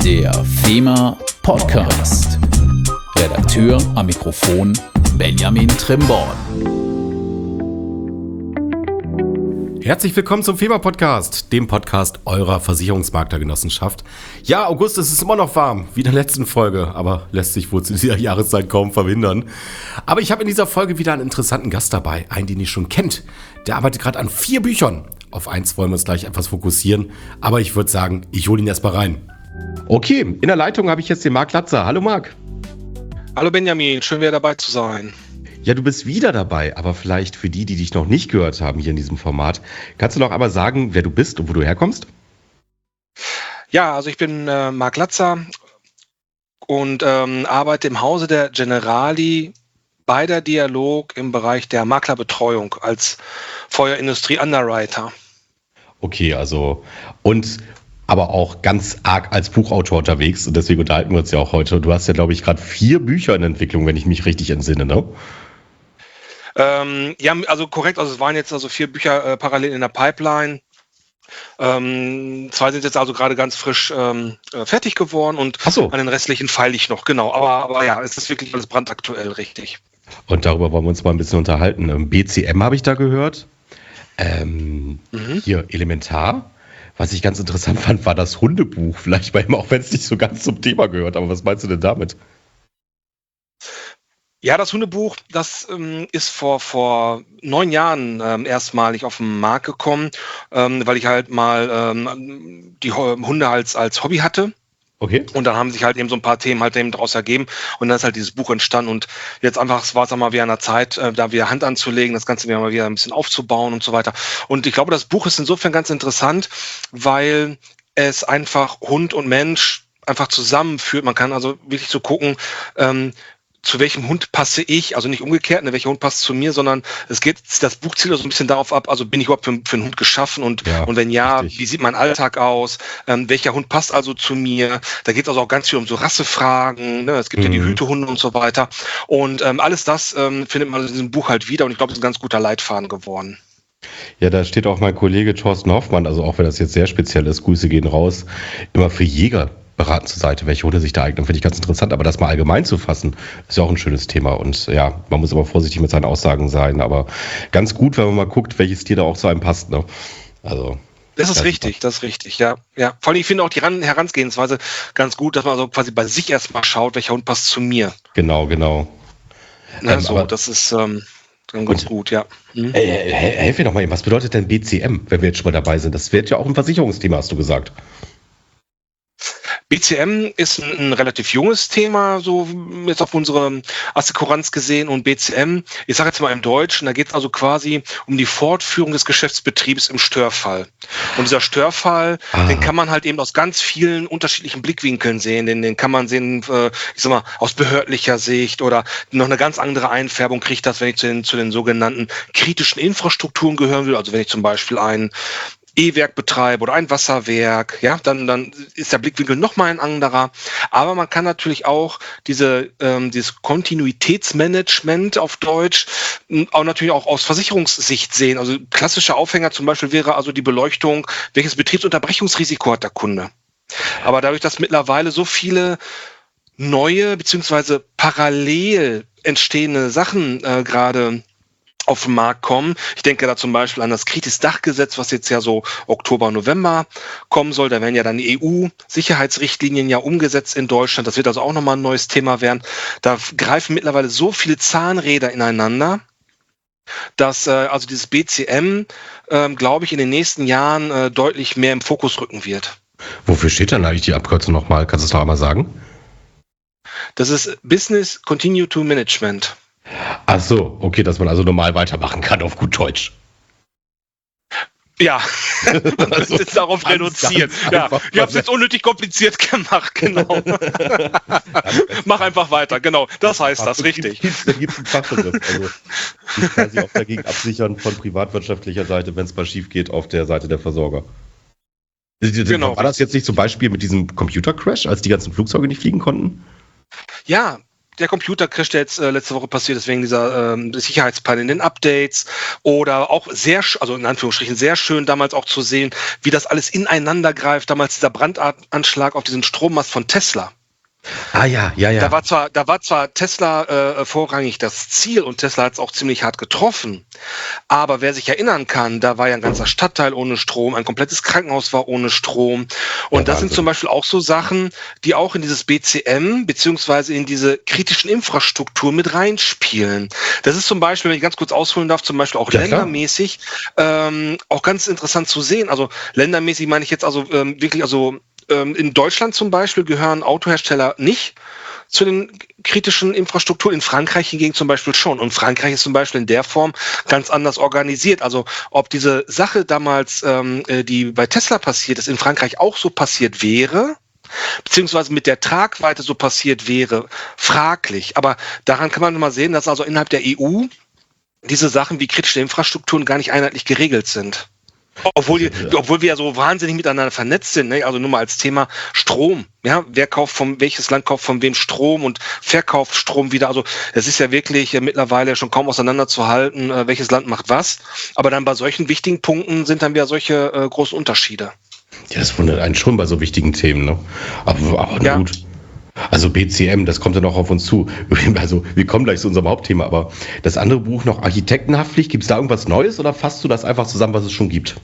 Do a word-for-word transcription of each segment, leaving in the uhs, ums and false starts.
Der FEMA Podcast. Redakteur am Mikrofon Benjamin Trimborn. Herzlich willkommen zum FEMA Podcast, dem Podcast eurer Versicherungsmaklergenossenschaft. Ja, August, es ist immer noch warm, wie in der letzten Folge, aber lässt sich wohl zu dieser Jahreszeit kaum verhindern. Aber ich habe in dieser Folge wieder einen interessanten Gast dabei, einen, den ihr schon kennt. Der arbeitet gerade an vier Büchern. Auf eins wollen wir uns gleich etwas fokussieren, aber ich würde sagen, ich hole ihn erstmal rein. Okay, in der Leitung habe ich jetzt den Marc Latzer. Hallo Marc. Hallo Benjamin, schön wieder dabei zu sein. Ja, du bist wieder dabei, aber vielleicht für die, die dich noch nicht gehört haben hier in diesem Format, kannst du noch einmal sagen, wer du bist und wo du herkommst? Ja, also ich bin äh, Marc Latzer und ähm, arbeite im Hause der Generali bei der Dialog im Bereich der Maklerbetreuung als Feuerindustrie-Underwriter. Okay, also und aber auch ganz arg als Buchautor unterwegs und deswegen unterhalten wir uns ja auch heute. Du hast ja, glaube ich, gerade vier Bücher in Entwicklung, wenn ich mich richtig entsinne, ne? Ähm, ja, also korrekt, also es waren jetzt also vier Bücher äh, parallel in der Pipeline. Ähm, zwei sind jetzt also gerade ganz frisch ähm, äh, fertig geworden und Ach so. An den restlichen feile ich noch, genau. Aber, aber ja, es ist wirklich alles brandaktuell, richtig. Und darüber wollen wir uns mal ein bisschen unterhalten. Ähm, B C M habe ich da gehört. Ähm, mhm. Hier Elementar. Was ich ganz interessant fand, war das Hundebuch. Vielleicht bei ihm, auch wenn es nicht so ganz zum Thema gehört. Aber was meinst du denn damit? Ja, das Hundebuch, das ähm, ist vor, vor neun Jahren ähm, erstmalig auf den Markt gekommen, ähm, weil ich halt mal ähm, die Hunde als, als Hobby hatte. Okay. Und dann haben sich halt eben so ein paar Themen halt eben daraus ergeben und dann ist halt dieses Buch entstanden und jetzt einfach, es war es mal wieder an der Zeit, äh, da wieder Hand anzulegen, das Ganze wieder mal wieder ein bisschen aufzubauen und so weiter. Und ich glaube, das Buch ist insofern ganz interessant, weil es einfach Hund und Mensch einfach zusammenführt. Man kann also wirklich so gucken, ähm, zu welchem Hund passe ich, also nicht umgekehrt, ne, welcher Hund passt zu mir, sondern es geht, das Buch zielt so ein bisschen darauf ab, also bin ich überhaupt für, für einen Hund geschaffen und, ja, und wenn ja, richtig. Wie sieht mein Alltag aus, ähm, welcher Hund passt also zu mir, da geht es also auch ganz viel um so Rassefragen, ne? Es gibt mhm. ja die Hütehunde und so weiter und ähm, alles das ähm, findet man in diesem Buch halt wieder und ich glaube, es ist ein ganz guter Leitfaden geworden. Ja, da steht auch mein Kollege Thorsten Hoffmann, also auch wenn das jetzt sehr speziell ist, Grüße gehen raus, immer für Jäger beraten zur Seite, welche Hunde sich da eignen, finde ich ganz interessant. Aber das mal allgemein zu fassen, ist ja auch ein schönes Thema. Und ja, man muss aber vorsichtig mit seinen Aussagen sein. Aber ganz gut, wenn man mal guckt, welches Tier da auch zu einem passt. Ne? Also, das ist das richtig, das ist richtig, ja. ja. Vor allem, ich finde auch die Herangehensweise ganz gut, dass man also quasi bei sich erstmal schaut, welcher Hund passt zu mir. Genau, genau. Ja, ähm, so, das ist ähm, ganz und, gut, ja. Hm. Äh, helf mir doch mal eben, was bedeutet denn B C M, wenn wir jetzt schon mal dabei sind? Das wird ja auch ein Versicherungsthema, hast du gesagt. B C M ist ein, ein relativ junges Thema, so jetzt auf unsere Assekuranz gesehen und B C M, ich sage jetzt mal im Deutschen, da geht es also quasi um die Fortführung des Geschäftsbetriebs im Störfall. Und dieser Störfall, ah. den kann man halt eben aus ganz vielen unterschiedlichen Blickwinkeln sehen, den, den kann man sehen, äh, ich sag mal, aus behördlicher Sicht oder noch eine ganz andere Einfärbung kriegt das, wenn ich zu den, zu den sogenannten kritischen Infrastrukturen gehören will, also wenn ich zum Beispiel ein E-Werk betreibe oder ein Wasserwerk, ja, dann, dann ist der Blickwinkel nochmal ein anderer. Aber man kann natürlich auch diese, ähm, dieses Kontinuitätsmanagement auf Deutsch auch natürlich auch aus Versicherungssicht sehen. Also klassischer Aufhänger zum Beispiel wäre also die Beleuchtung, welches Betriebsunterbrechungsrisiko hat der Kunde. Aber dadurch, dass mittlerweile so viele neue beziehungsweise parallel entstehende Sachen äh, gerade auf den Markt kommen. Ich denke da zum Beispiel an das Kritis-Dachgesetz, was jetzt ja so Oktober, November kommen soll. Da werden ja dann die E U-Sicherheitsrichtlinien ja umgesetzt in Deutschland. Das wird also auch nochmal ein neues Thema werden. Da greifen mittlerweile so viele Zahnräder ineinander, dass äh, also dieses B C M, äh, glaube ich, in den nächsten Jahren äh, deutlich mehr im Fokus rücken wird. Wofür steht dann eigentlich die Abkürzung nochmal? Kannst du es noch einmal sagen? Das ist Business Continuity Management. Ach so, okay, dass man also normal weitermachen kann auf gut Deutsch. Ja, das ist darauf reduziert. Ja, ich habe es jetzt unnötig kompliziert gemacht, genau. Mach einfach weiter, genau. Das heißt das, richtig. Da gibt es einen Fachbegriff. Also die quasi auch dagegen absichern von privatwirtschaftlicher Seite, wenn es mal schief geht, auf der Seite der Versorger. Genau. War das jetzt nicht zum Beispiel mit diesem Computer-Crash, als die ganzen Flugzeuge nicht fliegen konnten? Ja, der Computercrash, der jetzt äh, letzte Woche passiert ist, wegen dieser ähm, Sicherheitspanne in den Updates oder auch sehr, also in Anführungsstrichen sehr schön damals auch zu sehen, wie das alles ineinander greift. Damals dieser Brandanschlag auf diesen Strommast von Tesla. Ah ja, ja, ja. Da war zwar, da war zwar Tesla äh, vorrangig das Ziel und Tesla hat es auch ziemlich hart getroffen, aber wer sich erinnern kann, da war ja ein ganzer Stadtteil ohne Strom, ein komplettes Krankenhaus war ohne Strom und ja, das sind zum Beispiel auch so Sachen, die auch in dieses B C M beziehungsweise in diese kritischen Infrastruktur mit reinspielen. Das ist zum Beispiel, wenn ich ganz kurz ausholen darf, zum Beispiel auch ja, ländermäßig ähm, auch ganz interessant zu sehen. Also ländermäßig meine ich jetzt also ähm, wirklich also in Deutschland zum Beispiel gehören Autohersteller nicht zu den kritischen Infrastrukturen, in Frankreich hingegen zum Beispiel schon. Und Frankreich ist zum Beispiel in der Form ganz anders organisiert. Also ob diese Sache damals, ähm, die bei Tesla passiert ist, in Frankreich auch so passiert wäre, beziehungsweise mit der Tragweite so passiert wäre, fraglich. Aber daran kann man mal sehen, dass also innerhalb der E U diese Sachen wie kritische Infrastrukturen gar nicht einheitlich geregelt sind. Obwohl, die, obwohl wir ja so wahnsinnig miteinander vernetzt sind, ne? Also nur mal als Thema Strom. Ja, wer kauft vom, welches Land kauft von wem Strom und verkauft Strom wieder. Also es ist ja wirklich äh, mittlerweile schon kaum auseinanderzuhalten, äh, welches Land macht was. Aber dann bei solchen wichtigen Punkten sind dann wieder solche äh, großen Unterschiede. Ja, das wundert einen schon bei so wichtigen Themen, ne? Aber, aber ja. Gut. Also B C M, das kommt ja noch auf uns zu. Also wir kommen gleich zu unserem Hauptthema, aber das andere Buch noch Architektenhaftpflicht, gibt es da irgendwas Neues oder fasst du das einfach zusammen, was es schon gibt?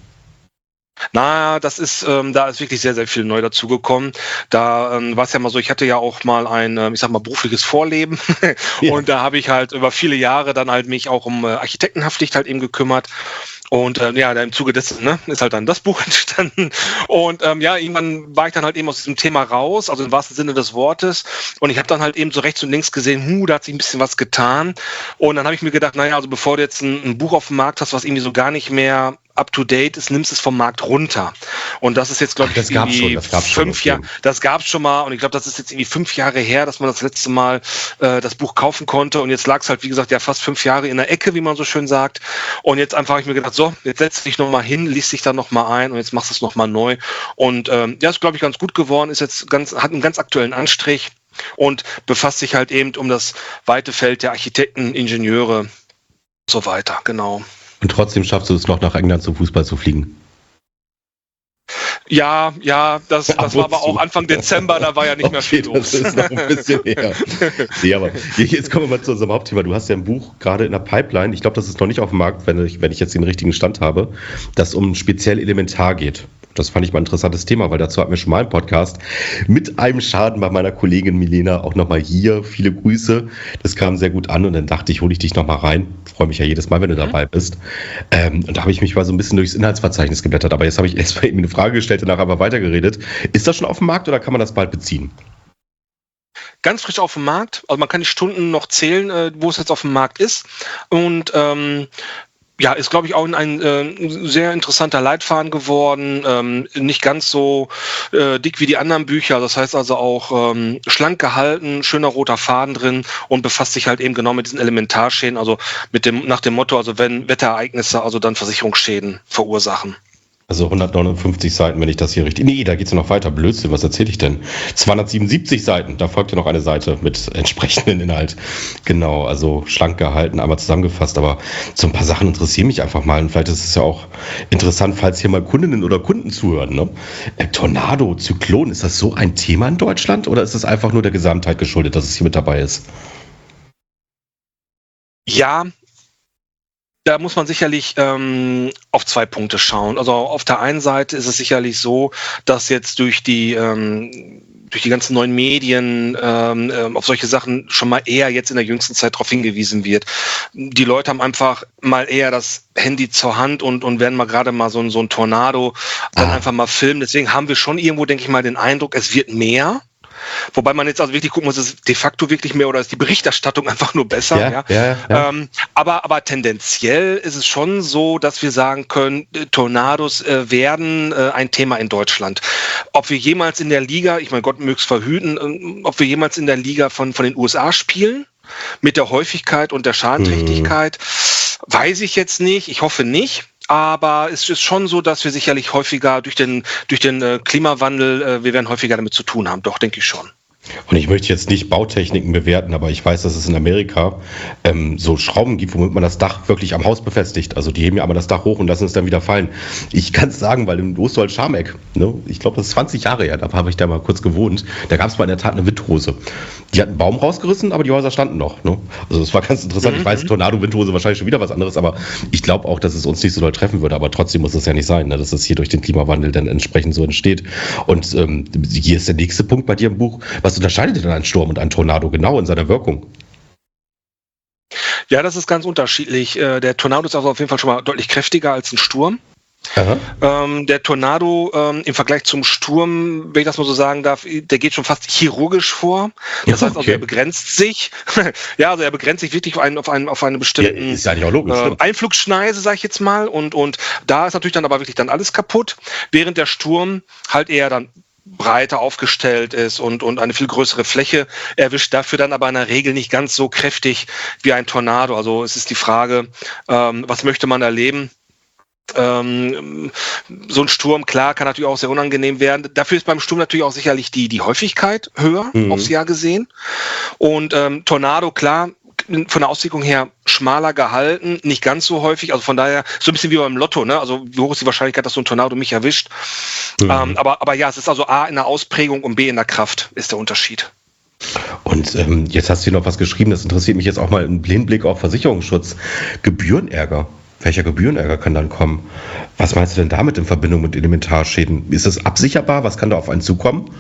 Na, das ist, ähm, da ist wirklich sehr, sehr viel neu dazugekommen. Da ähm, war es ja mal so, ich hatte ja auch mal ein, ähm, ich sag mal, berufliches Vorleben ja. Und da habe ich halt über viele Jahre dann halt mich auch um äh, Architektenhaftpflicht halt eben gekümmert. Und äh, ja, im Zuge dessen ne, ist halt dann das Buch entstanden. Und ähm, ja, irgendwann war ich dann halt eben aus diesem Thema raus, also im wahrsten Sinne des Wortes. Und ich habe dann halt eben so rechts und links gesehen, hu, da hat sich ein bisschen was getan. Und dann habe ich mir gedacht, naja, also bevor du jetzt ein, ein Buch auf dem Markt hast, was irgendwie so gar nicht mehr up-to-date ist, nimmst es vom Markt runter. Und das ist jetzt, glaube ich, das gab's irgendwie schon, das gab's fünf Jahre. Das gab's schon mal. Und ich glaube, das ist jetzt irgendwie fünf Jahre her, dass man das letzte Mal äh, das Buch kaufen konnte. Und jetzt lag es halt, wie gesagt, ja fast fünf Jahre in der Ecke, wie man so schön sagt. Und jetzt einfach habe ich mir gedacht, so, jetzt setz dich nochmal hin, liest dich da nochmal ein und jetzt machst du es nochmal neu. Und ähm, ja, ist, glaube ich, ganz gut geworden, ist jetzt ganz, hat einen ganz aktuellen Anstrich und befasst sich halt eben um das weite Feld der Architekten, Ingenieure und so weiter, genau. Und trotzdem schaffst du es noch nach England zum Fußball zu fliegen. Ja, ja, das, das war aber auch Anfang Dezember, da war ja nicht okay, mehr viel los. Das ist noch ein bisschen her. Nee, aber jetzt kommen wir mal zu unserem Hauptthema. Du hast ja ein Buch gerade in der Pipeline, ich glaube, das ist noch nicht auf dem Markt, wenn ich, wenn ich jetzt den richtigen Stand habe, das um speziell Elementar geht. Das fand ich mal ein interessantes Thema, weil dazu hatten wir schon mal einen Podcast mit einem Schaden bei meiner Kollegin Milena auch nochmal hier. Viele Grüße. Das kam sehr gut an und dann dachte ich, hole ich dich nochmal rein. Freue mich ja jedes Mal, wenn du dabei bist. Ähm, und da habe ich mich mal so ein bisschen durchs Inhaltsverzeichnis geblättert. Aber jetzt habe ich erst mal eben eine Frage gestellt, danach aber weitergeredet. Ist das schon auf dem Markt oder kann man das bald beziehen? Ganz frisch auf dem Markt. Also man kann die Stunden noch zählen, wo es jetzt auf dem Markt ist. Und ähm, ja, ist, glaube ich, auch ein äh, sehr interessanter Leitfaden geworden. Ähm, nicht ganz so äh, dick wie die anderen Bücher. Das heißt also auch ähm, schlank gehalten, schöner roter Faden drin und befasst sich halt eben genau mit diesen Elementarschäden. Also mit dem nach dem Motto, also wenn Wetterereignisse also dann Versicherungsschäden verursachen. Also hundertneunundfünfzig Seiten, wenn ich das hier richtig... Nee, da geht's ja noch weiter. Blödsinn, was erzähle ich denn? zweihundertsiebenundsiebzig Seiten, da folgt ja noch eine Seite mit entsprechendem Inhalt. Genau, also schlank gehalten, einmal zusammengefasst. Aber so ein paar Sachen interessieren mich einfach mal. Und vielleicht ist es ja auch interessant, falls hier mal Kundinnen oder Kunden zuhören. Ne? Äh, Tornado, Zyklon, ist das so ein Thema in Deutschland? Oder ist es einfach nur der Gesamtheit geschuldet, dass es hier mit dabei ist? Ja, da muss man sicherlich ähm, auf zwei Punkte schauen. Also auf der einen Seite ist es sicherlich so, dass jetzt durch die ähm, durch die ganzen neuen Medien ähm, auf solche Sachen schon mal eher jetzt in der jüngsten Zeit darauf hingewiesen wird. Die Leute haben einfach mal eher das Handy zur Hand und und werden mal gerade mal so ein so ein Tornado dann ah. einfach mal filmen. Deswegen haben wir schon irgendwo, denke ich mal, den Eindruck, es wird mehr. Wobei man jetzt also wirklich gucken muss, ist es de facto wirklich mehr oder ist die Berichterstattung einfach nur besser? Ja, ja? Ja, ja. Ähm, aber, aber tendenziell ist es schon so, dass wir sagen können, Tornados äh, werden äh, ein Thema in Deutschland. Ob wir jemals in der Liga, ich meine, Gott möge es verhüten, äh, ob wir jemals in der Liga von, von den U S A spielen, mit der Häufigkeit und der Schadenträchtigkeit, hm. weiß ich jetzt nicht. Ich hoffe nicht. Aber es ist schon so, dass wir sicherlich häufiger durch den, durch den äh, Klimawandel, äh, wir werden häufiger damit zu tun haben. Doch, denke ich schon. Und ich möchte jetzt nicht Bautechniken bewerten, aber ich weiß, dass es in Amerika ähm, so Schrauben gibt, womit man das Dach wirklich am Haus befestigt. Also die heben ja einmal das Dach hoch und lassen es dann wieder fallen. Ich kann es sagen, weil in Ostwald-Scharmbeck, ne, ich glaube, das ist zwanzig Jahre her, da habe ich da mal kurz gewohnt, da gab es mal in der Tat eine Windhose. Die hat einen Baum rausgerissen, aber die Häuser standen noch. Ne? Also das war ganz interessant. Mhm. Ich weiß, Tornado, Windhose, wahrscheinlich schon wieder was anderes, aber ich glaube auch, dass es uns nicht so doll treffen würde. Aber trotzdem muss es ja nicht sein, ne, dass es hier durch den Klimawandel dann entsprechend so entsteht. Und ähm, hier ist der nächste Punkt bei dir im Buch. Was unterscheidet denn ein Sturm und ein Tornado genau in seiner Wirkung? Ja, das ist ganz unterschiedlich. Der Tornado ist also auf jeden Fall schon mal deutlich kräftiger als ein Sturm. Ähm, der Tornado ähm, im Vergleich zum Sturm, wenn ich das mal so sagen darf, der geht schon fast chirurgisch vor. Das heißt also, okay. er begrenzt sich. ja, also er begrenzt sich wirklich auf, einen, auf, einen, auf eine bestimmte ja, ist ja nicht auch logisch, äh, Einflugschneise, sag ich jetzt mal. Und, und da ist natürlich dann aber wirklich dann alles kaputt, während der Sturm halt eher dann breiter aufgestellt ist und, und eine viel größere Fläche erwischt, dafür dann aber in der Regel nicht ganz so kräftig wie ein Tornado. Also es ist die Frage, ähm, was möchte man erleben? Ähm, so ein Sturm, klar, kann natürlich auch sehr unangenehm werden. Dafür ist beim Sturm natürlich auch sicherlich die, die Häufigkeit höher mhm. aufs Jahr gesehen. Und ähm, Tornado, klar, von der Auswirkung her schmaler gehalten, nicht ganz so häufig, also von daher so ein bisschen wie beim Lotto, ne? Also wie hoch ist die Wahrscheinlichkeit, dass so ein Tornado mich erwischt? Mhm. Ähm, aber, aber ja, es ist also A in der Ausprägung und B in der Kraft ist der Unterschied. Und ähm, jetzt hast du hier noch was geschrieben, das interessiert mich jetzt auch mal im Hinblick auf Versicherungsschutz. Gebührenärger. Welcher Gebührenärger kann dann kommen? Was meinst du denn damit in Verbindung mit Elementarschäden? Ist das absicherbar? Was kann da auf einen zukommen?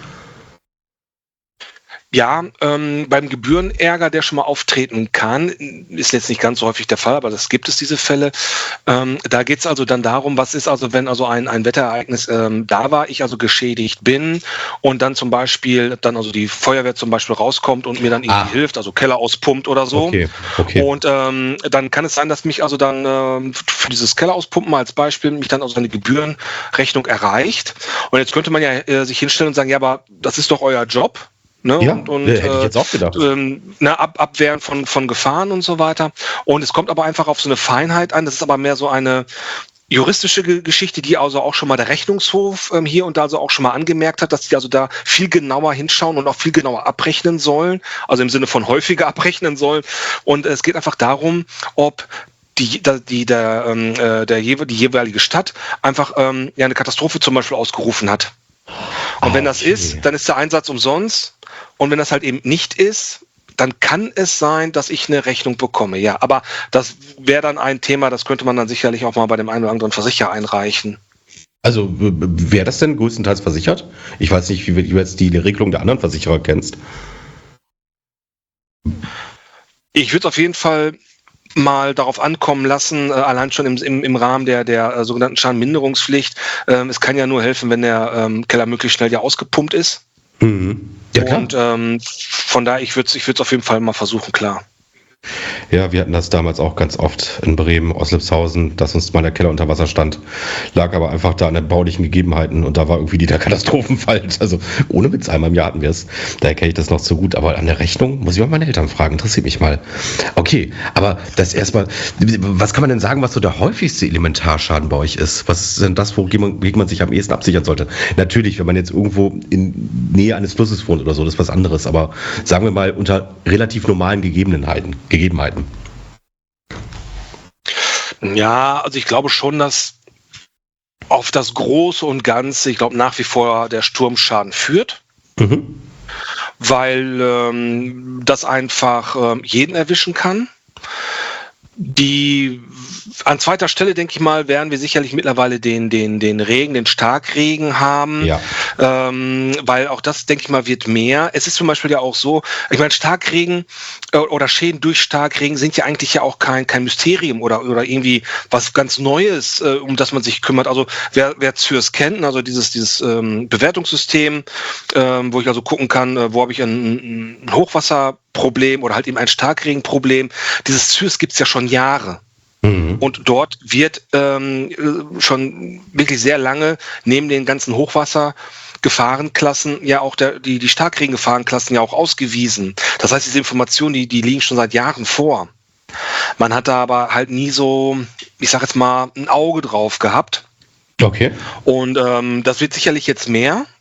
Ja, ähm, beim Gebührenärger, der schon mal auftreten kann, ist jetzt nicht ganz so häufig der Fall, aber das gibt es, diese Fälle. Ähm, da geht es also dann darum, was ist also, wenn also ein, ein Wetterereignis ähm, da war, ich also geschädigt bin und dann zum Beispiel, dann also die Feuerwehr zum Beispiel rauskommt und mir dann irgendwie ah. hilft, also Keller auspumpt oder so. Okay, okay. Und ähm, dann kann es sein, dass mich also dann ähm, für dieses Keller auspumpen als Beispiel mich dann also eine Gebührenrechnung erreicht. Und jetzt könnte man ja äh, sich hinstellen und sagen, ja, aber das ist doch euer Job. Ne, ja, und, und, hätte ich jetzt auch gedacht. Ähm, na, ab, Abwehren von, von Gefahren und so weiter. Und es kommt aber einfach auf so eine Feinheit an. Das ist aber mehr so eine juristische Ge- Geschichte, die also auch schon mal der Rechnungshof ähm, hier und da also auch schon mal angemerkt hat, dass die also da viel genauer hinschauen und auch viel genauer abrechnen sollen. Also im Sinne von häufiger abrechnen sollen. Und es geht einfach darum, ob die, die, der, ähm, der, die jeweilige Stadt einfach ähm, ja, eine Katastrophe zum Beispiel ausgerufen hat. Und wenn das okay. ist, dann ist der Einsatz umsonst. Und wenn das halt eben nicht ist, dann kann es sein, dass ich eine Rechnung bekomme. Ja, aber das wäre dann ein Thema, das könnte man dann sicherlich auch mal bei dem einen oder anderen Versicherer einreichen. Also wäre das denn größtenteils versichert? Ich weiß nicht, wie du jetzt die Regelung der anderen Versicherer kennst. Ich würde auf jeden Fall mal darauf ankommen lassen, äh, allein schon im, im, im Rahmen der, der äh, sogenannten Schadenminderungspflicht. Ähm, es kann ja nur helfen, wenn der ähm, Keller möglichst schnell ja ausgepumpt ist. Mhm. Ja, klar. Und ähm, von daher, ich würde es ich würd's auf jeden Fall mal versuchen, klar. Ja, wir hatten das damals auch ganz oft in Bremen, Oslipshausen, dass uns mal der Keller unter Wasser stand. Lag aber einfach da an den baulichen Gegebenheiten und da war irgendwie der Katastrophenfall. Also ohne Witz, einmal im Jahr hatten wir es. Daher kenne ich das noch zu gut. Aber an der Rechnung muss ich mal meine Eltern fragen. Interessiert mich mal. Okay, aber das erstmal, was kann man denn sagen, was so der häufigste Elementarschaden bei euch ist? Was ist denn das, wogegen man, wogegen man sich am ehesten absichern sollte? Natürlich, wenn man jetzt irgendwo in Nähe eines Flusses wohnt oder so, das ist was anderes. Aber sagen wir mal unter relativ normalen Gegebenheiten. Gegebenheiten. Ja, also ich glaube schon, dass auf das Große und Ganze, ich glaube nach wie vor der Sturmschaden führt, mhm. weil ähm, das einfach ähm, jeden erwischen kann. Die an zweiter Stelle, denke ich mal, werden wir sicherlich mittlerweile den, den, den Regen, den Starkregen haben, ja. ähm, weil auch das, denke ich mal, wird mehr. Es ist zum Beispiel ja auch so, ich meine, Starkregen äh, oder Schäden durch Starkregen sind ja eigentlich ja auch kein, kein Mysterium oder, oder irgendwie was ganz Neues, äh, um das man sich kümmert. Also wer, wer Z H Y S kennt, also dieses, dieses ähm, Bewertungssystem, ähm, wo ich also gucken kann, äh, wo habe ich ein, ein Hochwasserproblem oder halt eben ein Starkregenproblem. Dieses Z H Y S gibt es ja schon Jahre. Mhm. Und dort wird ähm, schon wirklich sehr lange neben den ganzen Hochwassergefahrenklassen ja auch der, die, die Starkregengefahrenklassen ja auch ausgewiesen. Das heißt, diese Informationen, die, die liegen schon seit Jahren vor. Man hat da aber halt nie so, ich sag jetzt mal, ein Auge drauf gehabt. Okay. Und ähm, das wird sicherlich jetzt mehr.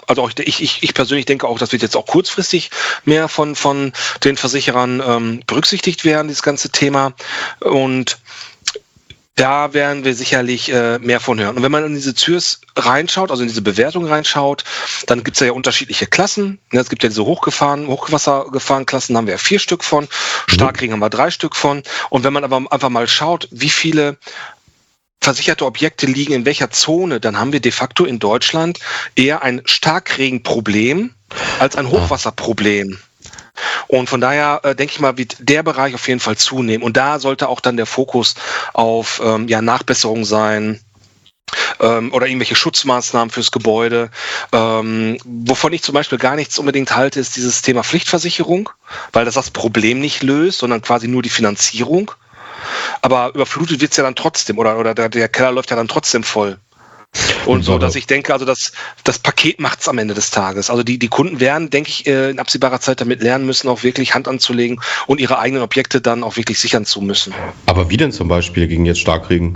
Also auch ich, ich, ich persönlich denke auch, das wird jetzt auch kurzfristig mehr von, von den Versicherern ähm, berücksichtigt werden, dieses ganze Thema. Und da werden wir sicherlich äh, mehr von hören. Und wenn man in diese Zürs reinschaut, also in diese Bewertung reinschaut, dann gibt es ja unterschiedliche Klassen. Es gibt ja diese Hochgefahren, Hochwassergefahrenklassen, haben wir ja vier Stück von. Starkregen haben wir drei Stück von. Und wenn man aber einfach mal schaut, wie viele versicherte Objekte liegen in welcher Zone, dann haben wir de facto in Deutschland eher ein Starkregenproblem als ein Hochwasserproblem. Und von daher äh, denke ich mal, wird der Bereich auf jeden Fall zunehmen. Und da sollte auch dann der Fokus auf ähm, ja, Nachbesserung sein ähm, oder irgendwelche Schutzmaßnahmen fürs Gebäude. Ähm, wovon ich zum Beispiel gar nichts unbedingt halte, ist dieses Thema Pflichtversicherung, weil das das Problem nicht löst, sondern quasi nur die Finanzierung. Aber überflutet wird es ja dann trotzdem oder, oder der, der Keller läuft ja dann trotzdem voll. Und so, dass ich denke, also das, das Paket macht es am Ende des Tages. Also die, die Kunden werden, denke ich, in absehbarer Zeit damit lernen müssen, auch wirklich Hand anzulegen und ihre eigenen Objekte dann auch wirklich sichern zu müssen. Aber wie denn zum Beispiel gegen jetzt Starkregen?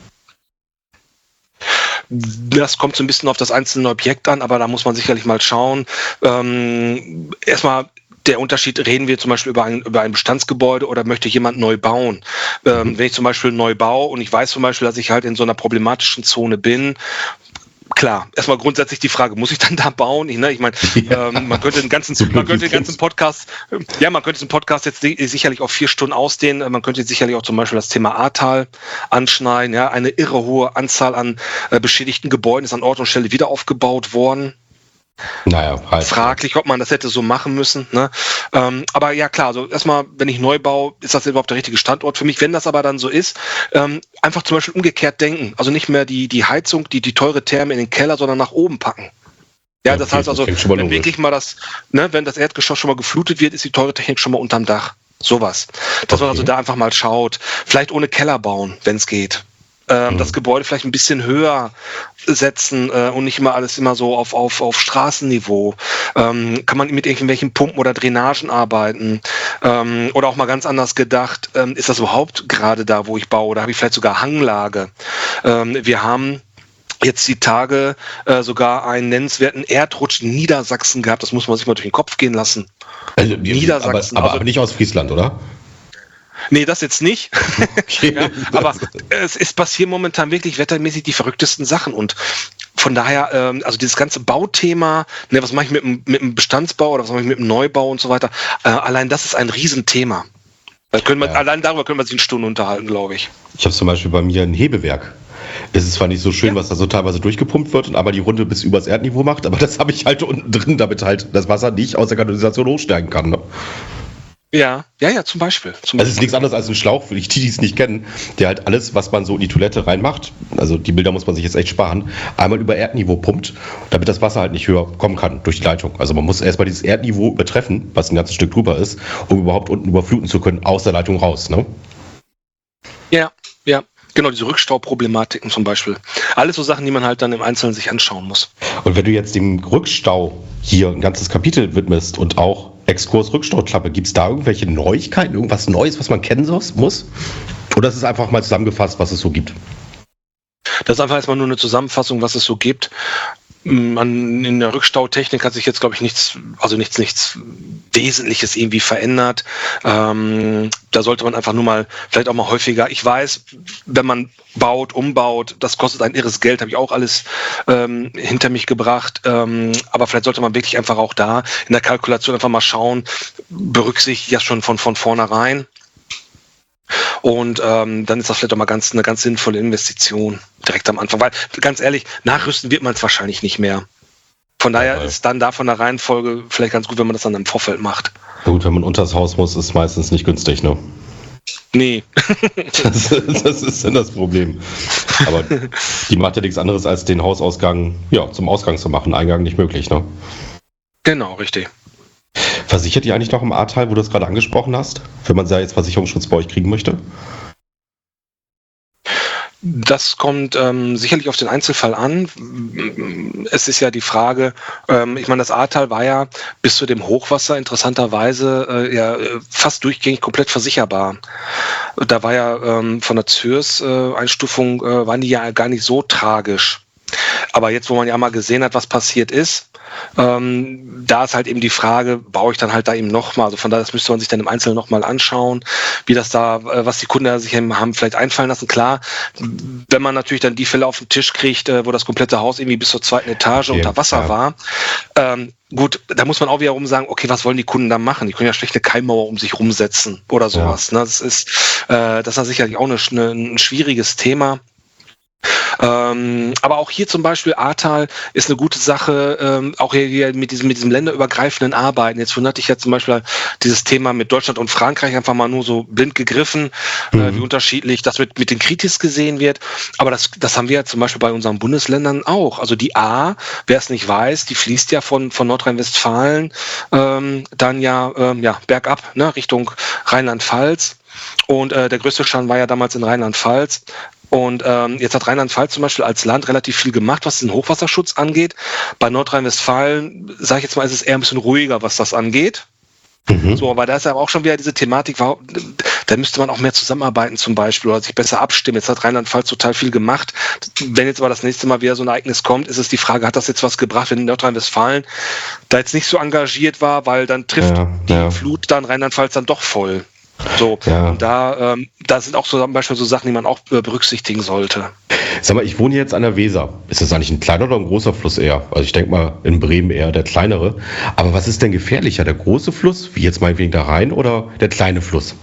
Das kommt so ein bisschen auf das einzelne Objekt an, aber da muss man sicherlich mal schauen. Ähm, erstmal der Unterschied, reden wir zum Beispiel über ein, über ein Bestandsgebäude oder möchte jemand neu bauen? Ähm, mhm. Wenn ich zum Beispiel neu baue und ich weiß zum Beispiel, dass ich halt in so einer problematischen Zone bin, klar, erstmal grundsätzlich die Frage, muss ich dann da bauen? Ich, ne, ich meine, ja. ähm, man könnte den ganzen, man könnte den ganzen Podcast, ja, man könnte den Podcast jetzt sicherlich auf vier Stunden ausdehnen. Man könnte jetzt sicherlich auch zum Beispiel das Thema Ahrtal anschneiden. Ja, eine irre hohe Anzahl an äh, beschädigten Gebäuden ist an Ort und Stelle wieder aufgebaut worden. Naja, halt. Fraglich, ob man das hätte so machen müssen. Ne? Ähm, aber ja klar, also erstmal, wenn ich neu baue, ist das überhaupt der richtige Standort für mich. Wenn das aber dann so ist, ähm, einfach zum Beispiel umgekehrt denken. Also nicht mehr die, die Heizung, die, die teure Therme in den Keller, sondern nach oben packen. Ja, ja das okay, heißt also, das wenn wirklich mal das, ne, wenn das Erdgeschoss schon mal geflutet wird, ist die teure Technik schon mal unterm Dach. Sowas. Dass okay. man also da einfach mal schaut. Vielleicht ohne Keller bauen, wenn es geht. Ähm, mhm. Das Gebäude vielleicht ein bisschen höher setzen äh, und nicht immer alles immer so auf, auf, auf Straßenniveau. Ähm, kann man mit irgendwelchen Pumpen oder Drainagen arbeiten? Ähm, oder auch mal ganz anders gedacht, ähm, ist das überhaupt gerade da, wo ich baue? Oder habe ich vielleicht sogar Hanglage? Ähm, wir haben jetzt die Tage äh, sogar einen nennenswerten Erdrutsch in Niedersachsen gehabt. Das muss man sich mal durch den Kopf gehen lassen. Also, Niedersachsen. Aber, aber, aber nicht aus Friesland, oder? Nee, das jetzt nicht. Okay. Ja, aber es, es passieren momentan wirklich wettermäßig die verrücktesten Sachen und von daher, ähm, also dieses ganze Bauthema, ne, was mache ich mit, mit dem Bestandsbau oder was mache ich mit dem Neubau und so weiter, äh, allein das ist ein Riesenthema. Da können wir, ja. Allein darüber können wir sich eine Stunde unterhalten, glaube ich. Ich habe zum Beispiel bei mir ein Hebewerk. Es ist zwar nicht so schön, ja. was da so teilweise durchgepumpt wird und aber die Runde bis übers Erdniveau macht, aber das habe ich halt unten drin, damit halt das Wasser nicht aus der Kanalisation hochsteigen kann. Ne? Ja, ja, ja, zum Beispiel. Zum also es ist nichts anderes als ein Schlauch, für die, die es nicht kennen, der halt alles, was man so in die Toilette reinmacht, also die Bilder muss man sich jetzt echt sparen, einmal über Erdniveau pumpt, damit das Wasser halt nicht höher kommen kann durch die Leitung. Also man muss erstmal dieses Erdniveau übertreffen, was ein ganzes Stück drüber ist, um überhaupt unten überfluten zu können, aus der Leitung raus, ne? Ja, ja. Genau, diese Rückstauproblematiken zum Beispiel. Alles so Sachen, die man halt dann im Einzelnen sich anschauen muss. Und wenn du jetzt dem Rückstau hier ein ganzes Kapitel widmest und auch Exkurs Rückstauklappe, gibt es da irgendwelche Neuigkeiten, irgendwas Neues, was man kennen muss? Oder ist es einfach mal zusammengefasst, was es so gibt? Das ist einfach erstmal nur eine Zusammenfassung, was es so gibt. Man, in der Rückstautechnik hat sich jetzt, glaube ich, nichts, also nichts, nichts Wesentliches irgendwie verändert. Ähm, da sollte man einfach nur mal, vielleicht auch mal häufiger, ich weiß, wenn man baut, umbaut, das kostet ein irres Geld, habe ich auch alles ähm, hinter mich gebracht. Ähm, aber vielleicht sollte man wirklich einfach auch da in der Kalkulation einfach mal schauen, berücksichtigt ja schon von, von vornherein. Und ähm, dann ist das vielleicht auch mal ganz, eine ganz sinnvolle Investition direkt am Anfang. Weil, ganz ehrlich, nachrüsten wird man es wahrscheinlich nicht mehr. Von daher ja, ist dann da von der Reihenfolge vielleicht ganz gut, wenn man das dann im Vorfeld macht. Ja gut, wenn man unter das Haus muss, ist es meistens nicht günstig, ne? Nee. das, das ist dann das Problem. Aber die macht ja nichts anderes, als den Hausausgang ja, zum Ausgang zu machen. Eingang nicht möglich, ne? Genau, richtig. Versichert ihr eigentlich noch im Ahrtal, wo du das gerade angesprochen hast, wenn man da jetzt Versicherungsschutz bei euch kriegen möchte? Das kommt ähm, sicherlich auf den Einzelfall an. Es ist ja die Frage, ähm, ich meine, das Ahrtal war ja bis zu dem Hochwasser interessanterweise äh, ja fast durchgängig komplett versicherbar. Da war ja ähm, von der Zürs äh, Einstufung, äh, waren die ja gar nicht so tragisch. Aber jetzt, wo man ja mal gesehen hat, was passiert ist, ähm, da ist halt eben die Frage, baue ich dann halt da eben nochmal, also von daher, das müsste man sich dann im Einzelnen nochmal anschauen, wie das da, äh, was die Kunden sich haben vielleicht einfallen lassen. Klar, wenn man natürlich dann die Fälle auf den Tisch kriegt, äh, wo das komplette Haus irgendwie bis zur zweiten Etage Okay, unter Wasser ja. war, ähm, gut, da muss man auch wiederum sagen, okay, was wollen die Kunden da machen? Die können ja schlecht eine Keimmauer um sich rumsetzen oder sowas. Ja. Ne? Das ist, äh, das ist sicherlich auch eine, eine, ein schwieriges Thema. Ähm, aber auch hier zum Beispiel Ahrtal ist eine gute Sache, ähm, auch hier, hier mit diesem, mit diesem länderübergreifenden Arbeiten. Jetzt hatte ich ja zum Beispiel dieses Thema mit Deutschland und Frankreich einfach mal nur so blind gegriffen, mhm. äh, wie unterschiedlich das mit, mit den Kritis gesehen wird. Aber das, das haben wir ja zum Beispiel bei unseren Bundesländern auch. Also die A, wer es nicht weiß, die fließt ja von, von Nordrhein-Westfalen ähm, dann ja, ähm, ja bergab, ne, Richtung Rheinland-Pfalz. Und äh, der größte Schaden war ja damals in Rheinland-Pfalz. Und ähm, jetzt hat Rheinland-Pfalz zum Beispiel als Land relativ viel gemacht, was den Hochwasserschutz angeht. Bei Nordrhein-Westfalen, sage ich jetzt mal, ist es eher ein bisschen ruhiger, was das angeht. Mhm. So, aber da ist ja auch schon wieder diese Thematik, da müsste man auch mehr zusammenarbeiten zum Beispiel oder sich besser abstimmen. Jetzt hat Rheinland-Pfalz total viel gemacht. Wenn jetzt aber das nächste Mal wieder so ein Ereignis kommt, ist es die Frage, hat das jetzt was gebracht, wenn Nordrhein-Westfalen da jetzt nicht so engagiert war, weil dann trifft ja, die ja. Flut dann Rheinland-Pfalz dann doch voll. So, ja. Und da, ähm, da sind auch so zum Beispiel so Sachen, die man auch äh, berücksichtigen sollte. Sag mal, ich wohne jetzt an der Weser. Ist das eigentlich ein kleiner oder ein großer Fluss eher? Also ich denke mal, in Bremen eher der kleinere. Aber was ist denn gefährlicher, der große Fluss, wie jetzt meinetwegen der Rhein, oder der kleine Fluss?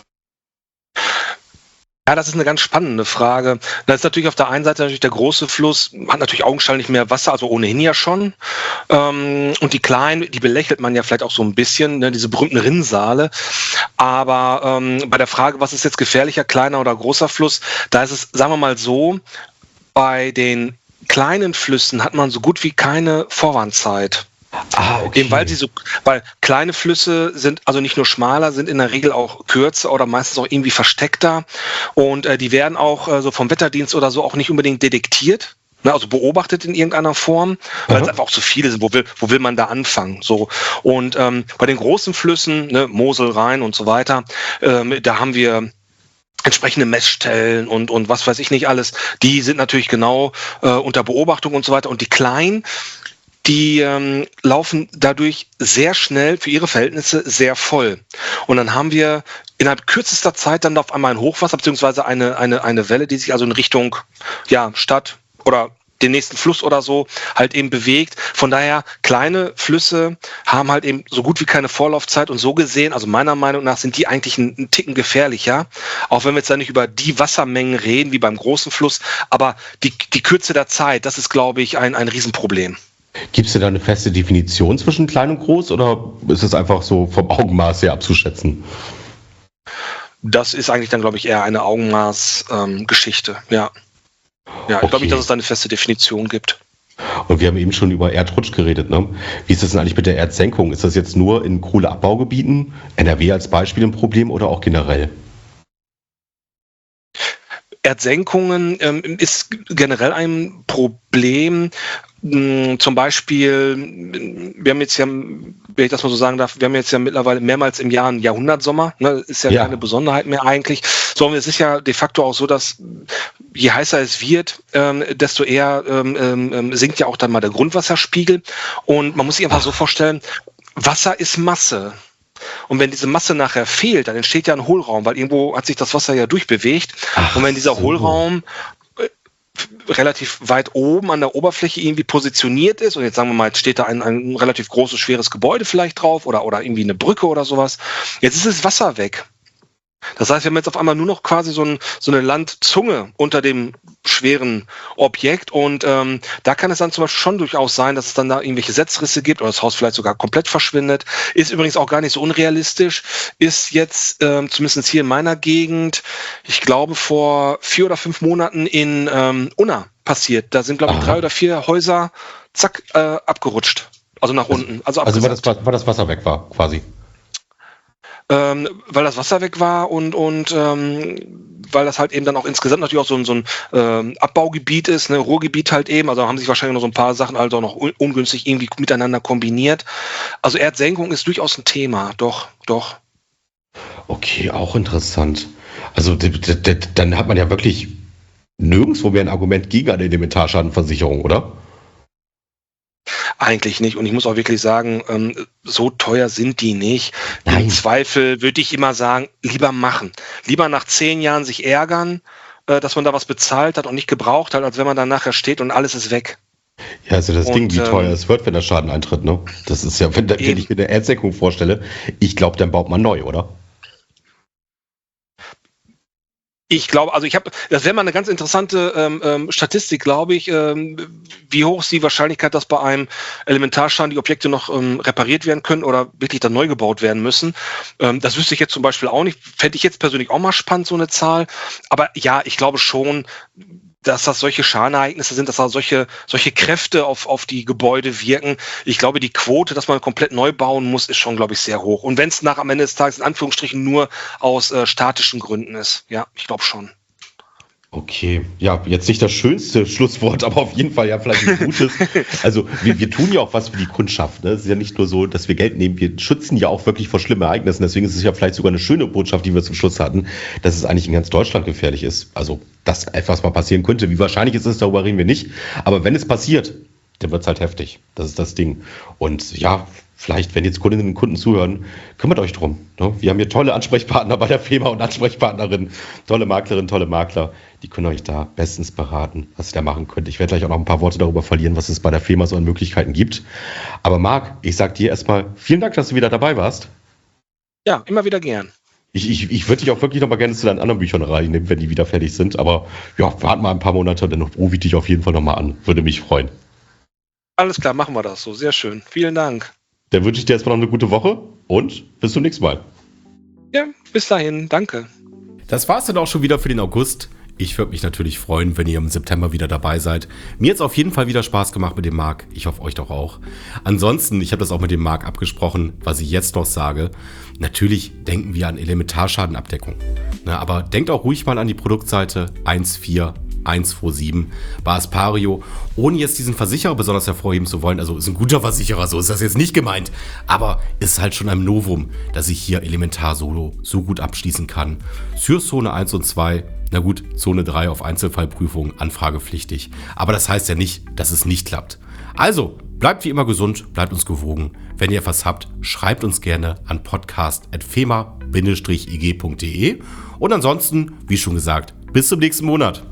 Ja, das ist eine ganz spannende Frage. Da ist natürlich auf der einen Seite natürlich der große Fluss, hat natürlich augenscheinlich mehr Wasser, also ohnehin ja schon. Ähm, und die kleinen, die belächelt man ja vielleicht auch so ein bisschen, ne, diese berühmten Rinnsale. Aber ähm, bei der Frage, was ist jetzt gefährlicher, kleiner oder großer Fluss, da ist es, sagen wir mal so, bei den kleinen Flüssen hat man so gut wie keine Vorwarnzeit. Ah, okay. Eben weil sie so, weil kleine Flüsse sind also nicht nur schmaler, sind in der Regel auch kürzer oder meistens auch irgendwie versteckter und äh, die werden auch äh, so vom Wetterdienst oder so auch nicht unbedingt detektiert, ne, also beobachtet in irgendeiner Form, weil es einfach auch zu viele sind. Wo will, wo will man da anfangen? So und ähm, bei den großen Flüssen, ne, Mosel, Rhein und so weiter, ähm, da haben wir entsprechende Messstellen und, und was weiß ich nicht alles. Die sind natürlich genau äh, unter Beobachtung und so weiter. Und die kleinen, die ähm, laufen dadurch sehr schnell, für ihre Verhältnisse sehr voll. Und dann haben wir innerhalb kürzester Zeit dann auf einmal ein Hochwasser, beziehungsweise eine, eine, eine Welle, die sich also in Richtung ja, Stadt oder den nächsten Fluss oder so halt eben bewegt. Von daher, kleine Flüsse haben halt eben so gut wie keine Vorlaufzeit und so gesehen, also meiner Meinung nach sind die eigentlich einen, einen Ticken gefährlicher, auch wenn wir jetzt da nicht über die Wassermengen reden wie beim großen Fluss, aber die, die Kürze der Zeit, das ist, glaube ich, ein, ein Riesenproblem. Gibt es denn da eine feste Definition zwischen klein und groß oder ist es einfach so vom Augenmaß her abzuschätzen? Das ist eigentlich dann, glaube ich, eher eine Augenmaß-Geschichte, ähm, ja. Ja, okay. Ich glaube nicht, dass es da eine feste Definition gibt. Und wir haben eben schon über Erdrutsch geredet, ne? Wie ist das denn eigentlich mit der Erdsenkung? Ist das jetzt nur in Kohleabbaugebieten, N R W als Beispiel ein Problem oder auch generell? Erdsenkungen ähm, ist generell ein Problem. Zum Beispiel, wir haben jetzt ja, wenn ich das mal so sagen darf, wir haben jetzt ja mittlerweile mehrmals im Jahr einen Jahrhundertsommer. Ne? Ist ja, ja keine Besonderheit mehr eigentlich. So, es ist ja de facto auch so, dass je heißer es wird, ähm, desto eher ähm, ähm, sinkt ja auch dann mal der Grundwasserspiegel. Und man muss sich einfach Ach. so vorstellen, Wasser ist Masse. Und wenn diese Masse nachher fehlt, dann entsteht ja ein Hohlraum, weil irgendwo hat sich das Wasser ja durchbewegt. Ach, und wenn dieser so. Hohlraum relativ weit oben an der Oberfläche irgendwie positioniert ist und jetzt sagen wir mal, jetzt steht da ein, ein relativ großes, schweres Gebäude vielleicht drauf oder, oder irgendwie eine Brücke oder sowas. Jetzt ist das Wasser weg. Das heißt, wir haben jetzt auf einmal nur noch quasi so, ein, so eine Landzunge unter dem schweren Objekt und ähm, da kann es dann zum Beispiel schon durchaus sein, dass es dann da irgendwelche Setzrisse gibt oder das Haus vielleicht sogar komplett verschwindet. Ist übrigens auch gar nicht so unrealistisch. Ist jetzt ähm, zumindest hier in meiner Gegend, ich glaube vor vier oder fünf Monaten in ähm, Unna passiert. Da sind, glaube ich, drei oder vier Häuser zack äh, abgerutscht. Also nach unten. Also, also weil, das, weil das Wasser weg war quasi. Ähm, weil das Wasser weg war und, und ähm, weil das halt eben dann auch insgesamt natürlich auch so ein, so ein ähm, Abbaugebiet ist, ne, Ruhrgebiet halt eben, also haben sich wahrscheinlich noch so ein paar Sachen also auch noch un- ungünstig irgendwie miteinander kombiniert. Also Erdsenkung ist durchaus ein Thema, doch, doch. Okay, auch interessant. Also d- d- d- dann hat man ja wirklich nirgendwo mehr ein Argument gegen eine Elementarschadenversicherung, oder? Eigentlich nicht. Und ich muss auch wirklich sagen, ähm, so teuer sind die nicht. Nein. Im Zweifel würde ich immer sagen, lieber machen. Lieber nach zehn Jahren sich ärgern, äh, dass man da was bezahlt hat und nicht gebraucht hat, als wenn man dann nachher steht und alles ist weg. Ja, also das Und, Ding, wie ähm, teuer es wird, wenn der Schaden eintritt, ne? Das ist ja, wenn, wenn Eben. ich mir eine Erdsäckung vorstelle, ich glaube, dann baut man neu, oder? Ich glaube, also ich habe, das wäre mal eine ganz interessante ähm, ähm, Statistik, glaube ich, ähm, wie hoch ist die Wahrscheinlichkeit, dass bei einem Elementarschaden die Objekte noch ähm, repariert werden können oder wirklich dann neu gebaut werden müssen. Ähm, das wüsste ich jetzt zum Beispiel auch nicht. Fände ich jetzt persönlich auch mal spannend, so eine Zahl. Aber ja, ich glaube schon, dass das solche Schadenereignisse sind, dass da solche, solche Kräfte auf, auf die Gebäude wirken. Ich glaube, die Quote, dass man komplett neu bauen muss, ist schon, glaube ich, sehr hoch. Und wenn es nach am Ende des Tages in Anführungsstrichen nur aus äh, statischen Gründen ist. Ja, ich glaube schon. Okay, ja, jetzt nicht das schönste Schlusswort, aber auf jeden Fall ja vielleicht ein gutes. Also wir, wir tun ja auch was für die Kundschaft. Ne? Es ist ja nicht nur so, dass wir Geld nehmen, wir schützen ja auch wirklich vor schlimmen Ereignissen. Deswegen ist es ja vielleicht sogar eine schöne Botschaft, die wir zum Schluss hatten, dass es eigentlich in ganz Deutschland gefährlich ist. Also, dass etwas mal passieren könnte. Wie wahrscheinlich ist es, darüber reden wir nicht. Aber wenn es passiert, dann wird es halt heftig. Das ist das Ding. Und ja, vielleicht, wenn jetzt Kundinnen und Kunden zuhören, kümmert euch drum. Ne? Wir haben hier tolle Ansprechpartner bei der F E M A und Ansprechpartnerinnen, tolle Maklerinnen, tolle Makler, die können euch da bestens beraten, was ihr da machen könnt. Ich werde gleich auch noch ein paar Worte darüber verlieren, was es bei der F E M A so an Möglichkeiten gibt. Aber Marc, ich sag dir erstmal vielen Dank, dass du wieder dabei warst. Ja, immer wieder gern. Ich, ich, ich würde dich auch wirklich noch mal gerne zu deinen anderen Büchern reinnehmen, wenn die wieder fertig sind. Aber ja, warte mal ein paar Monate, dann rufe ich dich auf jeden Fall noch mal an. Würde mich freuen. Alles klar, machen wir das so. Sehr schön. Vielen Dank. Dann wünsche ich dir erstmal noch eine gute Woche und bis zum nächsten Mal. Ja, bis dahin. Danke. Das war's dann auch schon wieder für den August. Ich würde mich natürlich freuen, wenn ihr im September wieder dabei seid. Mir hat's auf jeden Fall wieder Spaß gemacht mit dem Marc. Ich hoffe, euch doch auch. Ansonsten, ich habe das auch mit dem Marc abgesprochen, was ich jetzt noch sage. Natürlich denken wir an Elementarschadenabdeckung. Na, aber denkt auch ruhig mal an die Produktseite eins vier eins zwei sieben bei Aspario, ohne jetzt diesen Versicherer besonders hervorheben zu wollen. Also ist ein guter Versicherer, so ist das jetzt nicht gemeint. Aber ist halt schon ein Novum, dass ich hier Elementar Solo so gut abschließen kann. Sur-Zone eins und zwei, na gut, Zone drei auf Einzelfallprüfung, anfragepflichtig. Aber das heißt ja nicht, dass es nicht klappt. Also, bleibt wie immer gesund, bleibt uns gewogen. Wenn ihr was habt, schreibt uns gerne an podcast at fema bindestrich i g punkt de. Und ansonsten, wie schon gesagt, bis zum nächsten Monat.